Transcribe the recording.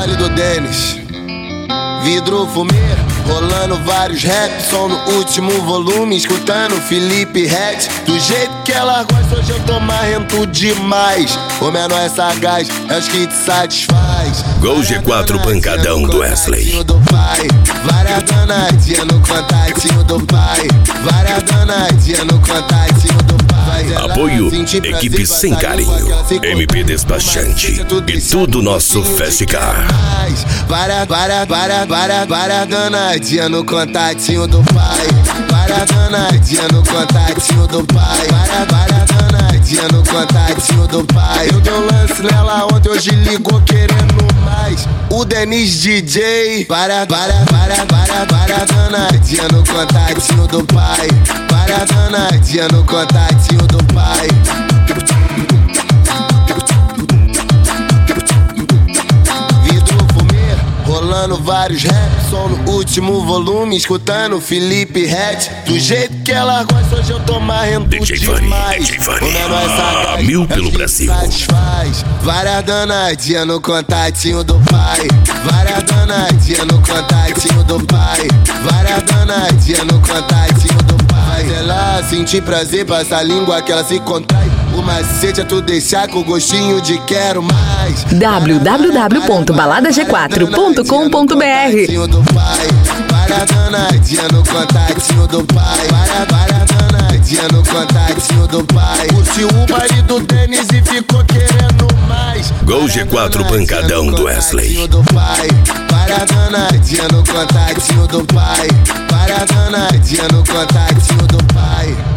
baile do Denis. Vidro fumê, rolando vários raps, som no último volume, escutando Felipe Ret. Do jeito que ela gosta, hoje eu tô marrento demais. O menor é sagaz, é os que te satisfaz. Gol G4 pancadão do Wesley. Várias danadinhas no contatinho do pai. Várias danadinhas no contatinho do pai. Apoio, equipe sem carinho, MP Despachante e tudo nosso Festicar. Várias danadinha no contatinho do pai. Várias danadinha no contatinho do pai. Várias danadinha no contatinho do pai. Eu dei um lance nela ontem, hoje ligou querendo mais. O Denis DJ. Várias danadinha no contatinho do pai. Várias danadinha no contatinho do pai. Rolando vários raps, som no último volume, escutando Felipe Ret. Do jeito que ela gosta, hoje eu tô marrento demais. O menor é sagaz, mil pelo Brasil. Satisfaz. Várias danadinhas no contatinho do pai. Várias danadinhas no contatinho do pai. Várias danadinhas no contatinho do pai. Faz ela sentir prazer, passa a língua que ela se contrai. O macete é tu deixar com gostinho de quero mais. www.baladag4.com.br. Várias danadinha no contatinho do pai. Várias danadinha no contatinho do pai. Curtiu o baile do Denis e ficou querendo mais. Gol G4 pancadão do Wesley. Várias danadinha no contatinho do pai. Várias danadinha no contatinho do pai.